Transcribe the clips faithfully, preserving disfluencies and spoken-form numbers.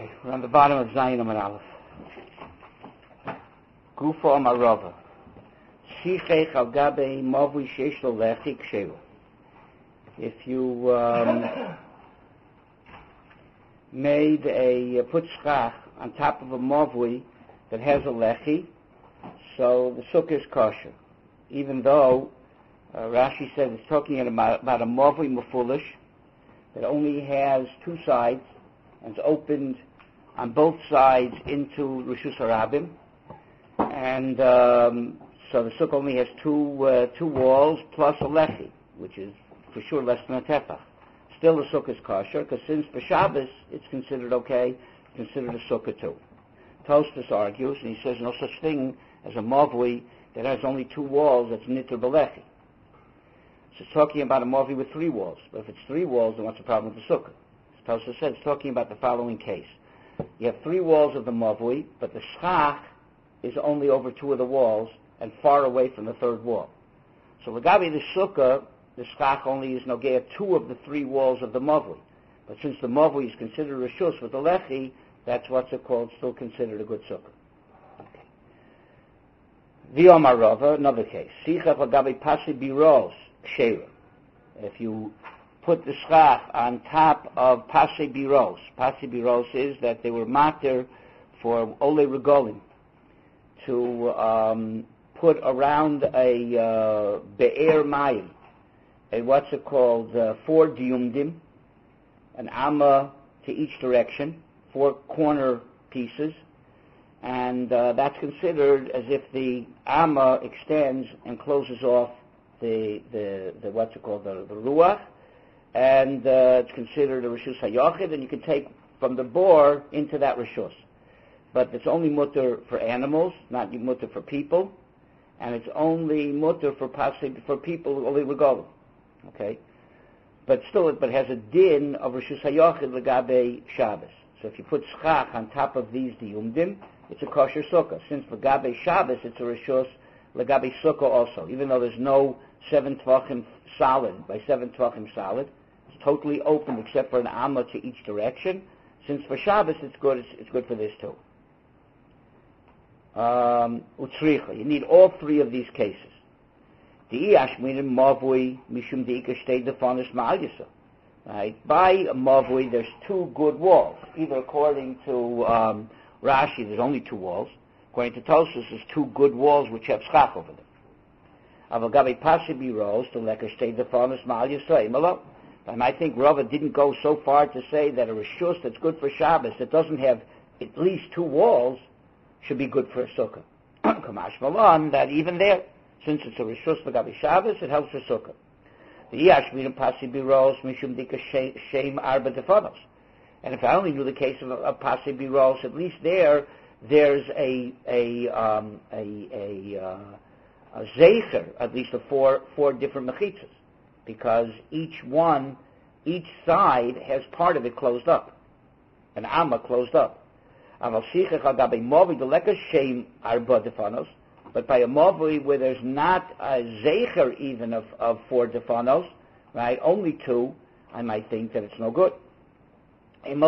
Okay, we're on the bottom of Zayin Amar Aleph. Gufa Amar Rava. Shichech al gabe mavui sheish lo lechi kshevu. If you um, made a, uh, put schach on top of a mavui that has a lechi, so the sukkah is kosher. Even though uh, Rashi said it's talking about, about a mavui mafulish that only has two sides and it's opened on both sides into Rishus Harabim, and um, so the sukkah only has two uh, two walls plus a lechi, which is for sure less than a tefach. Still, the sukkah is kosher because since for Shabbos it's considered okay, considered a sukkah too. Tosfos argues, and he says no such thing as a mavui that has only two walls that's niter b'lechi. So it's talking about a mavui with three walls. But if it's three walls, then what's the problem with the sukkah? Tosfos said it's talking about the following case. You have three walls of the mavui, but the schach is only over two of the walls and far away from the third wall. So Lagabi the sukkah, the schach only is nogea two of the three walls of the mavui. But since the mavui is considered rishus with the lechi, that's what's it called, still considered a good sukkah. Okay. V'omar Rava, another case. Sichach Lagabi pasi biros ksheira. If you put the schach on top of pasi biros, pasi biros is that they were mater for ole regolim to um, put around a uh, be'er mayim, a what's it called, uh, four diumdim, an amma to each direction, four corner pieces, and uh, that's considered as if the amma extends and closes off the the, the what's it called, the, the ruach, and uh, it's considered a rishus hayochid, and you can take from the bore into that rishus. But it's only mutter for animals, not mutter for people, and it's only mutter for pasig for people only regalim. Okay, but still, it but has a din of rishus hayochid legabe Shabbos. So if you put schach on top of these diumdim, it's a kosher sukkah. Since legabe Shabbos, it's a rishus legabe sukkah also. Even though there's no seven tvachim solid by seven tvachim solid, it's totally open except for an amma to each direction. Since for Shabbos it's good, it's, it's good for this too. Um, utzricha. You need all three of these cases. Right? By a mavui, there's two good walls. Either according to um, Rashi, there's only two walls. According to Tosfos, there's two good walls which have schach over them. And I think Rava didn't go so far to say that a rishus that's good for Shabbos that doesn't have at least two walls should be good for a sukkah. Kamash Malon, that even there, since it's a rishus for Gabi Shabbos, it helps for sukkah. And if I only knew the case of, of Pasi Biros, at least there, there's a a um, a a, uh, a zeicher, at least of four four different mechitzas, because each one, each side has part of it closed up, an amma closed up. But by a mavui where there's not a zeicher even of, of four defanos, right, only two, I might think that it's no good. And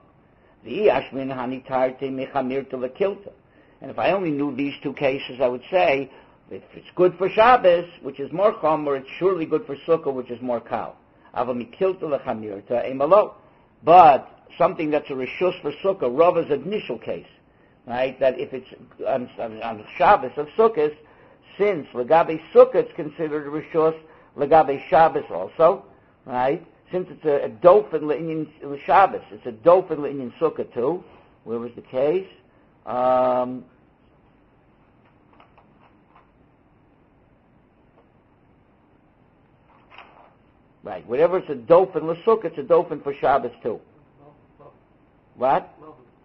if I only knew these two cases, I would say, if it's good for Shabbos, which is more chomer, it's surely good for Sukkah, which is more kal. But something that's a rishus for Sukkah, Rava's initial case, right, that if it's on, on Shabbos of Sukkot, since Legabe Sukkah it's considered a rishus, Legabe Shabbos also, right, since it's a, a dofen le'inyan Shabbos, it's a dofen le'inyan Sukkah too. Where was the case? Um, right, whatever it's a dofen l'sukkah, it's a dofen for Shabbos too. What?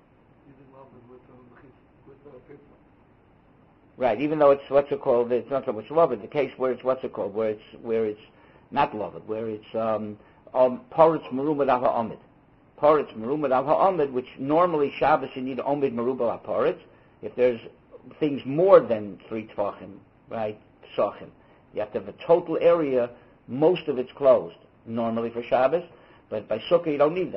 Right, even though it's what's it called, it's not so much loved. The case where it's what's it called, where it's where it's not loved, where it's um um poritz merumad al ha'omid, poritz merumad al ha'omid, which normally Shabbos you need omid merubal al poritz. If there's things more than three tvachim, right, psachim, you have to have a total area. Most of it's closed normally for Shabbos, but by Sukkah you don't need that.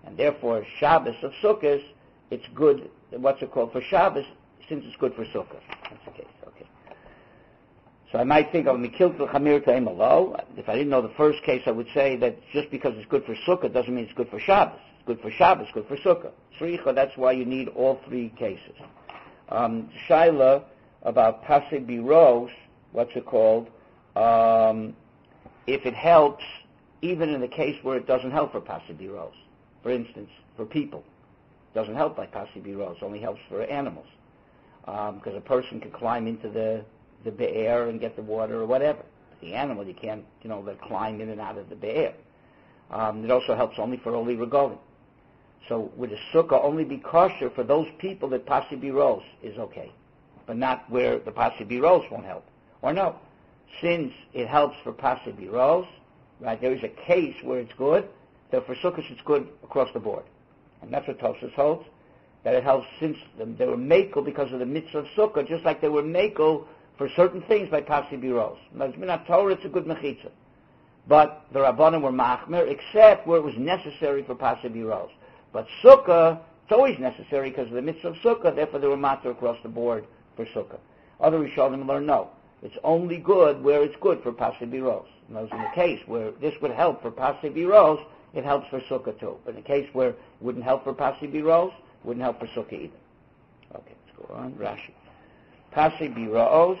And therefore, Shabbos of Sukkot, it's good, what's it called, for Shabbos, since it's good for Sukkot. That's the case, okay. So I might think of Mikiltel Chamir Ta'im Alo. If I didn't know the first case, I would say that just because it's good for Sukkot doesn't mean it's good for Shabbos. It's good for Shabbos, good for Sukkot. Sricha, that's why you need all three cases. Um, Shaila about Pasei Biros, what's it called, um, if it helps, even in the case where it doesn't help for Pasei Biros. For instance, for people. It doesn't help by Pasei Biros, only helps for animals. Because um, a person can climb into the, the be'er and get the water or whatever. The animal, you can't, you know, let climb in and out of the be'er. Um, it also helps only for Oli Regolim. So would a sukkah only be kosher for those people that Pasei Biros is okay, but not where the Pasei Biros won't help? Or no, since it helps for Pasei Biros, right, there is a case where it's good, so for sukkahs it's good across the board. And that's what Tosfos holds, that it helps since they were makel because of the mitzvah of sukkah, just like they were makel for certain things by Pasei Biros. Now, it's Minat Torah, it's a good mechitza. But the Rabbanim were machmer, except where it was necessary for Pasei Biros. But sukkah, it's always necessary because of the mitzvah of sukkah, therefore they were matter across the board for sukkah. Other Rishonim learn no. It's only good where it's good for Pasei Biros. And those in the case where this would help for Pasei Biros, it helps for sukkah too. But in the case where it wouldn't help for Pasei Biros, it wouldn't help for sukkah either. Okay, let's go on. Rashi. Pasei Biros.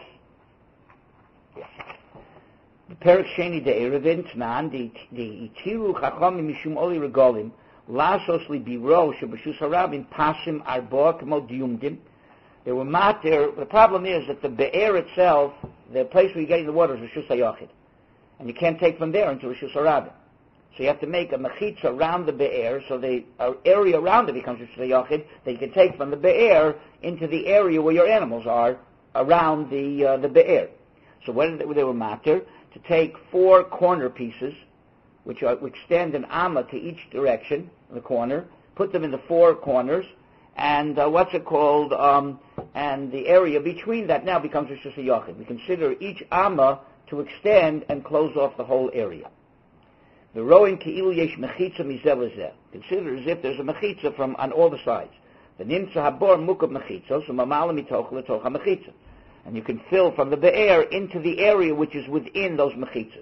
Yes. The Perik Sheni de Erevin Tnan, the Itiru Chachamim Mishum Oli Regolim, Lasos li Biro Shebashus Harabim Pasim Arba Kmo Diumdim. They were mater. The problem is that the be'er itself, the place where you're getting the water, is Rishus HaYachid. And you can't take from there into Rishus HaRabim. So you have to make a mechitza around the be'er, so the uh, area around it becomes Rishus HaYachid, that you can take from the be'er into the area where your animals are, around the uh, the be'er. So when they were mater, to take four corner pieces, which are, which stand an amma to each direction, the corner, put them in the four corners, and uh, what's it called, um, and the area between that now becomes Rishus HaYachid. We consider each amma to extend and close off the whole area. The roin ki'ilu yesh mechitza mizeh lezeh. Consider as if there's a mechitza from on all the sides. The nimtza habor mukab mechitza, so mamala mitoch letoch ha-mechitza. And you can fill from the be'er into the area which is within those mechitzas.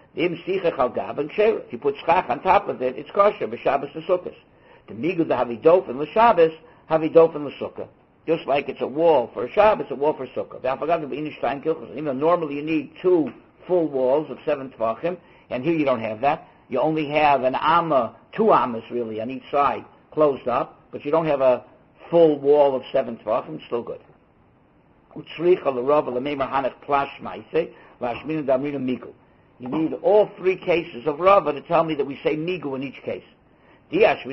If you put schach on top of it, it's kosher, b'Shabbos l'sukkos. The migu the havidofen l'Shabbos, havidofen l'sukkah. Just like it's a wall for a Shabbos, a wall for sukkah. Even though normally you need two full walls of seven tvachim, and here you don't have that. You only have an amma, two ammas really, on each side, closed up, but you don't have a full wall of seven tvachim, still good. You need all three cases of Rava to tell me that we say migu in each case. If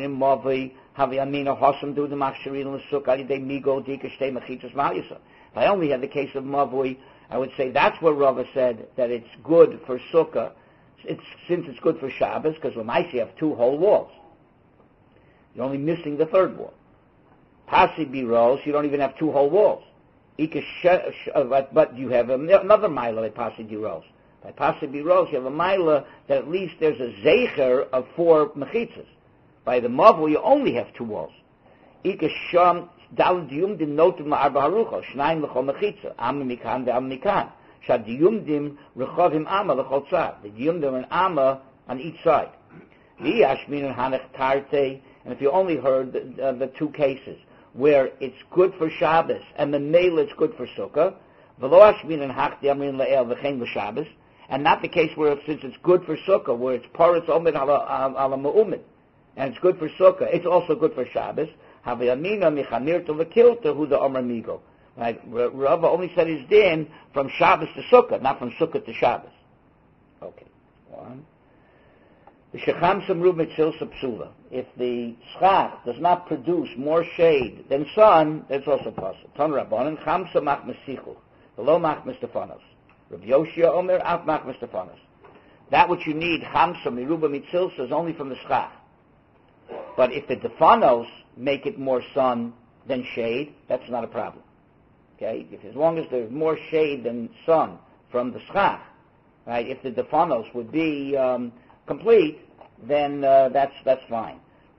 I only had the case of mavui, I would say that's where Rava said that it's good for sukkah, it's, since it's good for Shabbos, because Lamaisi you have two whole walls. You're only missing the third wall. Pasei Biros, you don't even have two whole walls. But you have another milah by Pasei Biros. By Pasei Biros, you have a milah that at least there's a zeicher of four mechitzas. By the Mavul, you only have two walls. Ikasham dal diyumdim notim la'arba harucha, shnayim l'chol mechitza, amma mikan ve'am mikan. Shad diyumdim rechavim amma l'chol tzad. The diyumdim and amma on each side. V'yashmin and hanech tarte, and if you only heard the, uh, the two cases, where it's good for Shabbos, and the mele it's good for Sukkah, v'lo ashmin and hach di'amrin la'el v'chein l'Shabbos, and not the case where, since it's good for Sukkah, where it's paritz omid ala ma'umid, and it's good for Sukkah, it's also good for Shabbos. Havayamina michamir to v'kilta hu the Omer migo. Right? Rava only said his din from Shabbos to Sukkah, not from Sukkah to Shabbos. Okay, one. The shecham samru mitzilsa psula. If the schach does not produce more shade than sun, that's also possible. Ton rabbanon chamsa mach mesichuch, v'lo mach mistefanos. Rav Yoshia Omer af mach mistefanos. That which you need chamsa miruba mitzilsa is only from the schach. But if the defanos make it more sun than shade, that's not a problem. Okay? If as long as there's more shade than sun from the schach, right? If the defanos would be um, complete, then uh, that's that's fine.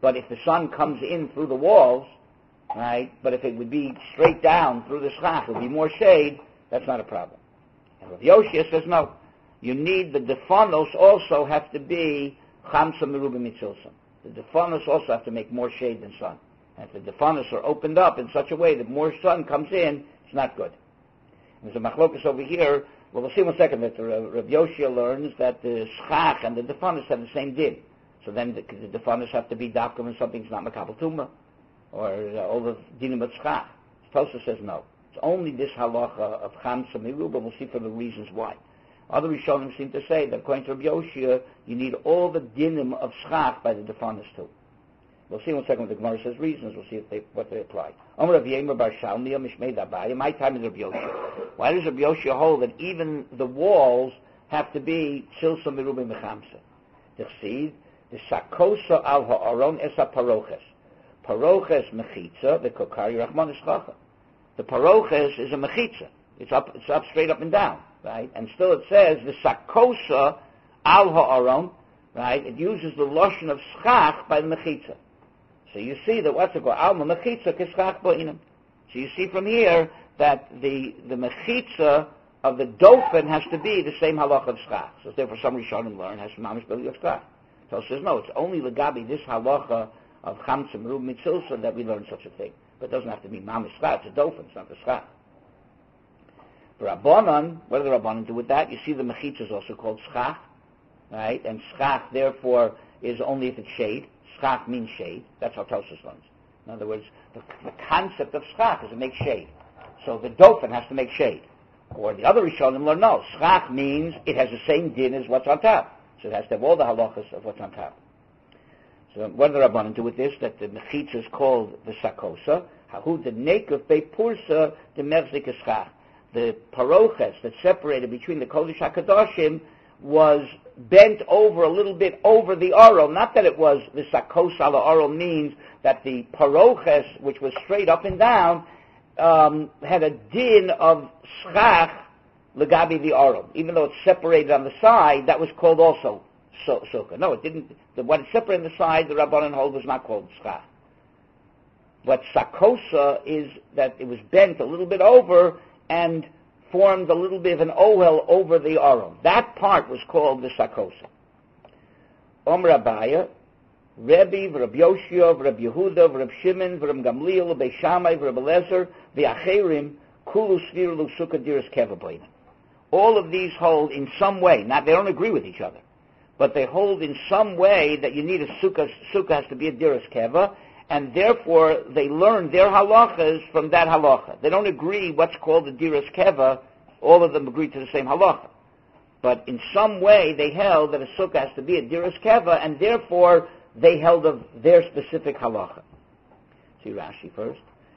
But if the sun comes in through the walls, right, but if it would be straight down through the schach, it would be more shade, that's not a problem. And Rav Yoshia says no. You need, the defanos also have to be chamsa meruba mitzilsam. The defanos also have to make more shade than sun. And if the defanos are opened up in such a way that more sun comes in, it's not good. There's a machlokas over here. Well, we'll see in one second that Rav Yoshia learns that the schach and the defanos have the same din. So then the, the defanos have to be dafka when something's not makabel tumah, or uh, all the dinim of schach. Tosa says no. It's only this halacha of chamsa meruba. We'll see for the reasons why. Other Rishonim seem to say that according to Rav Yoshia, you need all the dinim of schach by the defanos too. We'll see in one second what the Gemara says reasons. We'll see if they, what they apply. Amar Rav Yemer bar Shalmiya mishmei dabaya. My time is Rav Yoshia. Why does Rav Yoshia hold that even the walls have to be tzilsa meruba mechamsa? T'chsid the sakosa al ha'aron esa paroches. Paroches mechitza the kokari rachman eschacha. The paroches is a mechitza. It's up. It's up straight up and down. Right, and still it says the sakosa al ha'aron, right? It uses the lashon of schach by the mechitza. So you see that what's it called? Alma mechitza k'schach ba'inam. So you see from here that the the mechitza of the dofen has to be the same halacha of schach. So therefore, some Rishonim learn has mamish b'li of schach. So it says no, it's only legabi this halacha of chamsa merub mitzilsa that we learn such a thing. But it doesn't have to be mamish schach. It's a dofen. It's not the schach. For Rabbanan, what do the Rabbanan do with that? You see the mechitza is also called schach, right? And schach, therefore, is only if it's shade. Schach means shade. That's how Tosfos learns. In other words, the, the concept of schach is to make shade. So the dofen has to make shade. Or the other Rishonim learn, no, schach means it has the same din as what's on top. So it has to have all the halachas of what's on top. So what do the Rabbanan do with this? That the mechitza is called the sakosa. Hahu the nekuf beipursa the merzik schach. The paroches that separated between the Kodesh HaKadoshim was bent over a little bit over the Aron. Not that it was the Sakos ala Aron means that the paroches, which was straight up and down, um, had a din of schach legabi the Aron. Even though it's separated on the side, that was called also so, sukkah. No, it didn't. The, what it separated on the side, the Rabbanan hold was not called schach. What sakosa is that it was bent a little bit over and formed a little bit of an ohel over the aron. That part was called the sakosa. Om Rabaya, Rebbe, Rabbi Yoshia, Rabbi Yehuda, Rabbi Shimon, Rabbi Gamliel, Rabbi Shammai, Rabbi Lezer, the Acherim, Kulu Sviru Sukkah Diras Keva B'Inam. All of these hold in some way, not they don't agree with each other, but they hold in some way that you need a sukkah, sukkah has to be a Diras Keva, and therefore they learn their halachas from that halacha. They don't agree what's called the diras keva. All of them agree to the same halacha. But in some way they held that a sukkah has to be a diras keva, and therefore they held of their specific halacha. See Rashi first.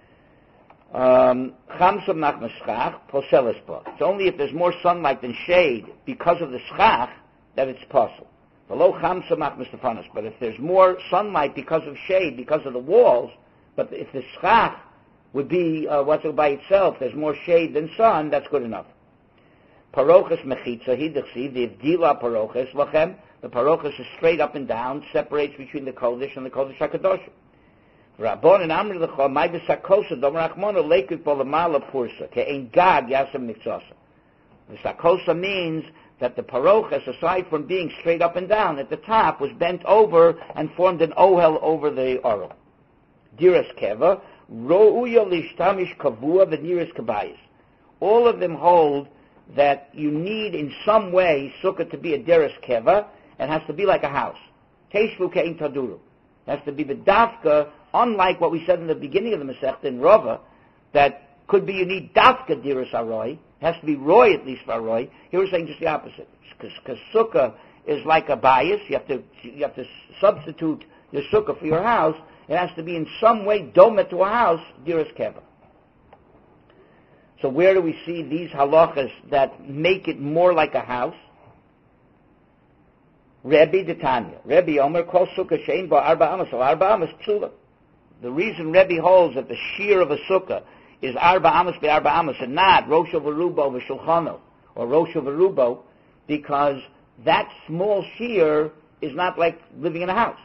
Chamsam nach meschach poseles po. It's only if there's more sunlight than shade because of the schach that it's possible. Below chamsa mach mistafanas, but if there's more sunlight because of shade, because of the walls, but if the schach would be uh, what's by itself, there's more shade than sun, that's good enough. Paroches mechitza hidachsi, the avdila paroches lachem, the paroches is straight up and down, separates between the kodesh and the kodesh hakadosh. Rabbon and Amr lecha may besakosa dom rachmona lekut bolamala pursa ke'en gag yasem niktzasa. The sakosa means that the paroches, aside from being straight up and down at the top, was bent over and formed an ohel over the aron. Diras keva, ro'uya lishtamish kavua v'diras kabayis. All of them hold that you need in some way sukkah to be a diras keva, and has to be like a house. Teshvu ke'in taduru. It has to be the dafka, unlike what we said in the beginning of the Masechta in Rava, that could be you need dafka diras aroi. It has to be roy at least for roy. Here we're saying just the opposite. Because sukkah is like a bias. You have to you have to substitute your sukkah for your house. It has to be in some way doma to a house, diras keva. So where do we see these halachas that make it more like a house? Rebbe Detanya. Rebbe Omer kol sukkah shein ba arba amas al arba amas psula. The reason Rebbe holds that the shear of a sukkah is arba amas be arba amas and not rosho v'rubo v'shulchano or rosho v'rubo, because that small shear is not like living in a house.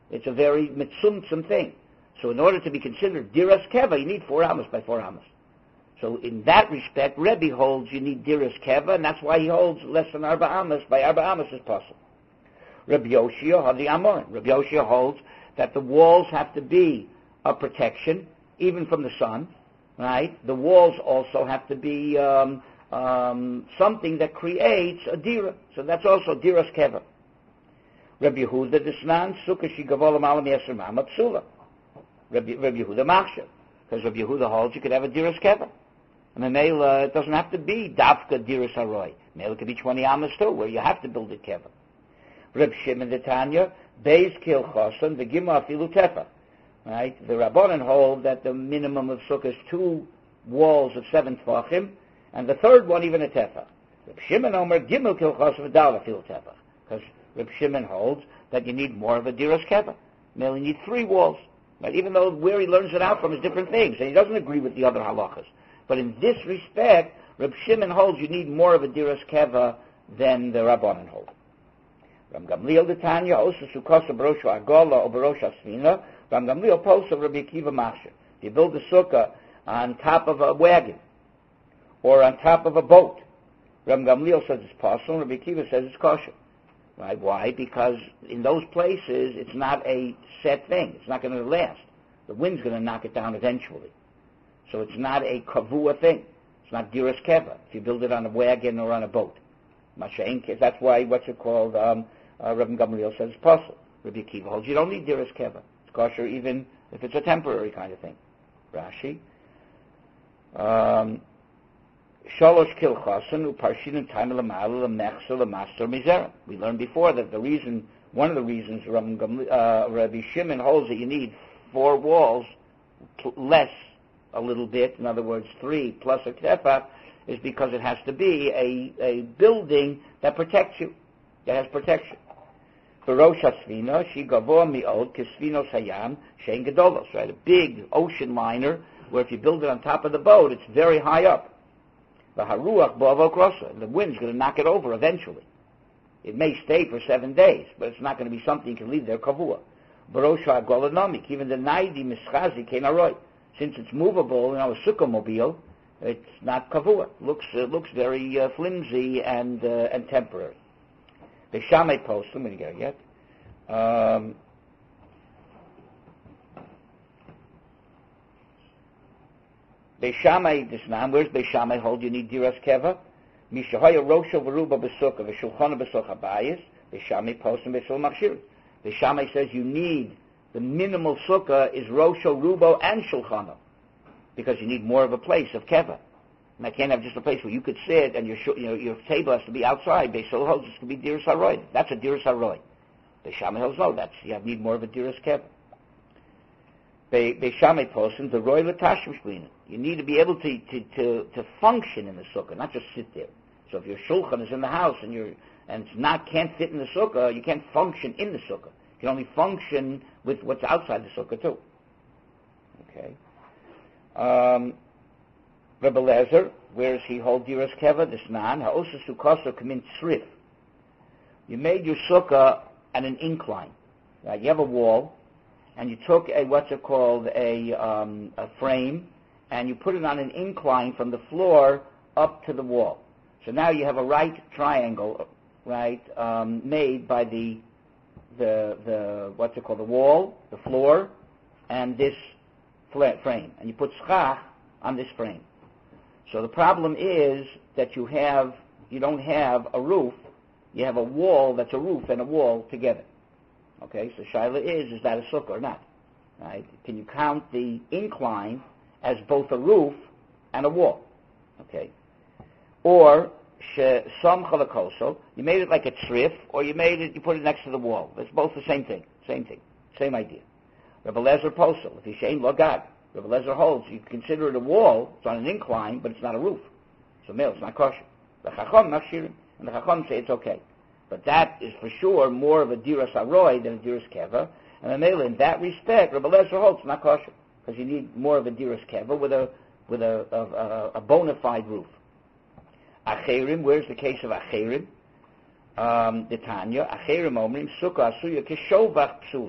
It's a very mitzumtzum thing. So in order to be considered diras keva, you need four amos by four amos. So in that respect, Rebbe holds you need diras keva, and that's why he holds less than arba amos by arba amos is possible. Rabbi Yoshia had the amorim. Rabbi Yoshia holds that the walls have to be a protection, even from the sun, right? The walls also have to be um, um, something that creates a dira. So that's also diras keva. Rabbi Yehuda Desnan Sukkah Shigavolam Alam Yasser Mama Psula. Rabbi Yehuda Machshav, because Rabbi Yehuda holds you could have a diras keva. And the male, uh, it doesn't have to be dafka diras haroy. Male could be twenty amas too, where you have to build a keva. Reb Shimon the Tanya, Beis Kil Chosan, the Gimah Afilu Tefa. Right? The Rabbanan hold that the minimum of sukkah is two walls of seven tefachim, and the third one even a tefa. Reb Shimon Omer Gimel Kil Chosan v'Dal Afilu Tefa. Because Reb Shimon holds that you need more of a diras keva. Male, you need three walls. Right? Even though where he learns it out from is different things, and he doesn't agree with the other halachas. But in this respect, Reb Shimon holds you need more of a diras keva than the Rabbanan hold. Ram Gamliel the Tanya, also Sukkasa Barosha Agola or Barosha Svina, Ram Gamliel posts of Rabbi Akiva Machshav. You build a sukkah on top of a wagon or on top of a boat. Ram Gamliel says it's possible, Rabbi Akiva says it's kosher. Right? Why? Because in those places it's not a set thing. It's not going to last. The wind's going to knock it down eventually. So it's not a kavua thing. It's not diras keva if you build it on a wagon or on a boat. That's why what's it called? Um, uh, Rabbi Gamliel says it's possible. Rabbi Akiva holds you don't need diras keva. It's kosher even if it's a temporary kind of thing. Rashi. Um, Shalosh kil chasen uparshin and time l'mal l'mechsa l'master mizera. We learned before that the reason, one of the reasons Rabbi, Gamli, uh, Rabbi Shimon holds that you need four walls less a little bit. In other words, three plus a tefa, is because it has to be a, a building that protects you, that has protection. For Rosh Hasvina, she gavoa mi'od kisvinos hayam shein gedolos, right? A big ocean liner where if you build it on top of the boat, it's very high up. The haruach bo'avo krosa, the wind's going to knock it over eventually. It may stay for seven days, but it's not going to be something you can leave there kavua. Barosha agolanomik, even the naidi mischazi kenaroy, since it's movable, you know, a sukkah mobile. It's not kavua. Looks uh, looks very uh, flimsy and uh, and temporary. The Beishamai post. I'm going to get it yet. Um, Beishamai Disnam. Where's Beishamai hold? You need diras keva. Mishahaya rosha v'ruba b'sukkah v'shulchana b'sukkah bayis. Beishamai post and Beisul machshir. Beishamai says you need the minimal sukkah is rosha, rubo, and shulchana. Because you need more of a place of keva. And I can't have just a place where you could sit and your you know, your table has to be outside. Beisol holds this could be diras haroy. That's a diras haroy. Beishamai holds no, that's you need more of a diras keva. Beishamai posing the roy l'tashim shplina. You need to be able to, to, to, to function in the sukkah, not just sit there. So if your shulchan is in the house and you're and it's not can't fit in the sukkah, you can't function in the sukkah. You can only function with what's outside the sukkah too. Okay. Um, Rebbe Lezer, where does he hold diras keva? This nan ha'osa sukkasa kamin tzrif. You made your sukkah at an incline. Right? You have a wall, and you took a what's it called a um, a frame, and you put it on an incline from the floor up to the wall. So now you have a right triangle, right, um, made by the the the what's it called the wall, the floor, and this frame, and you put schach on this frame. So the problem is that you have you don't have a roof, you have a wall that's a roof and a wall together. Okay, so shaila is is that a sukkah or not? Right? Can you count the incline as both a roof and a wall? Okay, or some chalakoso, you made it like a tzrif, or you made it you put it next to the wall. It's both the same thing, same thing, same idea. Rebbe Lezer posel, if you shein logad, Rebbe Lezer holds, you consider it a wall, it's on an incline, but it's not a roof. So male, it's not kosher. The chacham machshirim, and the chacham say it's okay. But that is for sure more of a diras haroy than a diras keva, and the male in that respect, Rebbe Lezer holds, it's not kosher, because you need more of a diras keva with a with a, a, a, a bona fide roof. Acherim, where's the case of acherim? Um, the Tanya, acherim omrim sukkah asuya kishovach psula.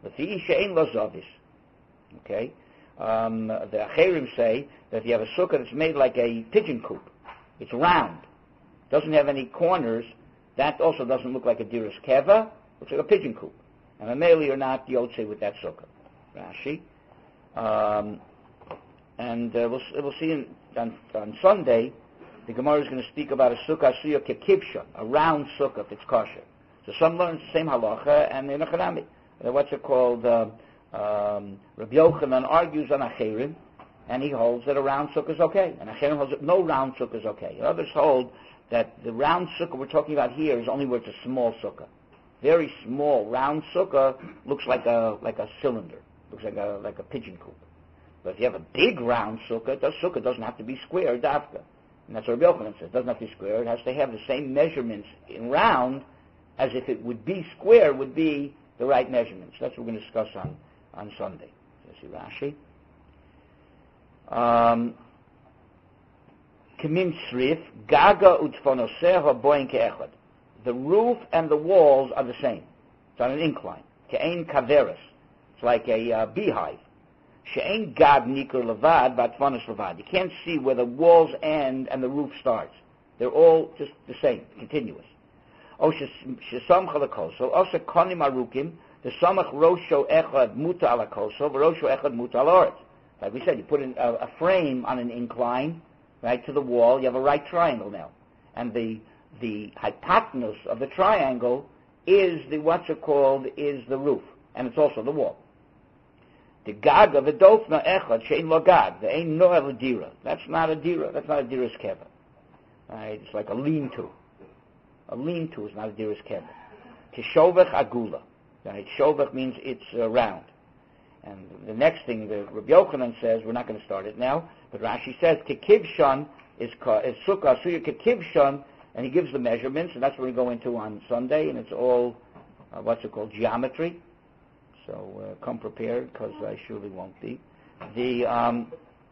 Lefi she'ein lo zovis. Okay? Um, the Acherim say that if you have a sukkah that's made like a pigeon coop, it's round, doesn't have any corners, that also doesn't look like a diras keva, looks like a pigeon coop. And Mameli are not yotze with that sukkah. Rashi. Um, and uh, we'll, we'll see in, on, on Sunday, the Gemara is going to speak about a sukkah suya kekibsha, a round sukkah if it's kosher. So some learn the same halacha, and they're nachanami. What's it called? Uh, um, Rabbi Yochanan argues on Acherim, and he holds that a round sukkah is okay. And Acherim holds that no round sukkah is okay. And others hold that the round sukkah we're talking about here is only where it's a small sukkah. Very small round sukkah looks like a like a cylinder, looks like a like a pigeon coop. But if you have a big round sukkah, the sukkah doesn't have to be square, dafka. And that's what Rabbi Yochanan says. It doesn't have to be square. It has to have the same measurements in round as if it would be square, would be the right measurements. That's what we're going to discuss on, on Sunday. So see Rashi. Um, K'min srif, gaga utfonoseha boin ke'echad. The roof and the walls are the same. It's on an incline. Ke'ein kaveris. It's like a uh, beehive. She'ein gag nikur levad, vatfonos levad. You can't see where the walls end and the roof starts. They're all just the same, continuous. O shesamcha lekoso, also konim arukim, the samach rosho echad muta ala koso, v'rosho echad muta ala oretz. Like we said, you put in a, a frame on an incline, right, to the wall, you have a right triangle now. And the the hypotenuse of the triangle is the, what's it called, is the roof. And it's also the wall. The gag of the dofna echad, shein lo gag, there ain't no a dira. That's not a dira, that's not a dira's keva. Right, it's like a lean-to. A lean-to is not a diras keva. Kishovech agula. Right? Shovech means it's uh, round. And the next thing the Rabbi Yochanan says, we're not going to start it now, but Rashi says kekivshan is, is sukkah suya kekivshan, and he gives the measurements, and that's what we go into on Sunday, and it's all uh, what's it called, geometry. So uh, come prepared, because I surely won't be. The um,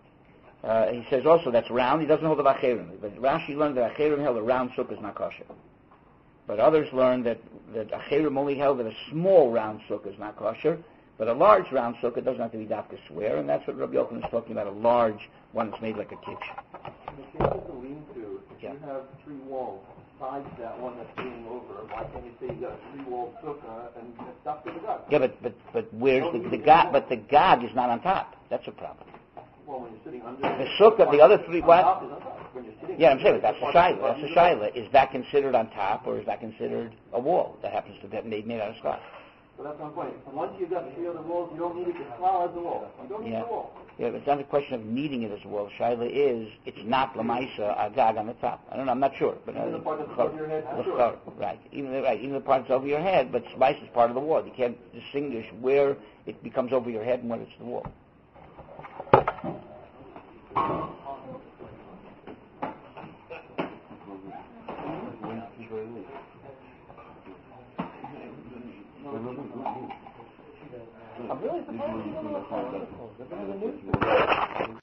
uh, he says also that's round. He doesn't hold the acherim, but Rashi learned that acherim held a round sukkah is not kosher. But others learned that, that Acherim only held that a small round sukkah is not kosher, but a large round sukkah doesn't have to be dafka square, and that's what Rabbi Yochanan is talking about, a large one that's made like a kitchen. In the case of the lean-to, if yeah. you have three walls besides that one that's leaning over, why can't you say you got a three-walled sukkah and it's stuck to the gut? Yeah, but but but where's the, the gag? But the gag is not on top. That's a problem. Well, when you're sitting under the sukkah, the other three what? Top is on top. When you're sitting yeah, I'm saying that's a shaila. That's a shaila. Is that considered on top, or is that considered a wall that happens to be made, made out of scotch? So that's my point. Once you've got three other walls, you don't need it as well as the wall. You don't need yeah. the wall. Yeah, but it's not a question of needing it as a wall. Shaila is it's not lamaisa a gag on the top. I don't know. I'm not sure. But even uh, the part that's over your head. Sure. Right. Even the, right. Even the part that's over your head, but slice is part of the wall. You can't distinguish where it becomes over your head and when it's the wall. I'm really surprised you don't know what's going on.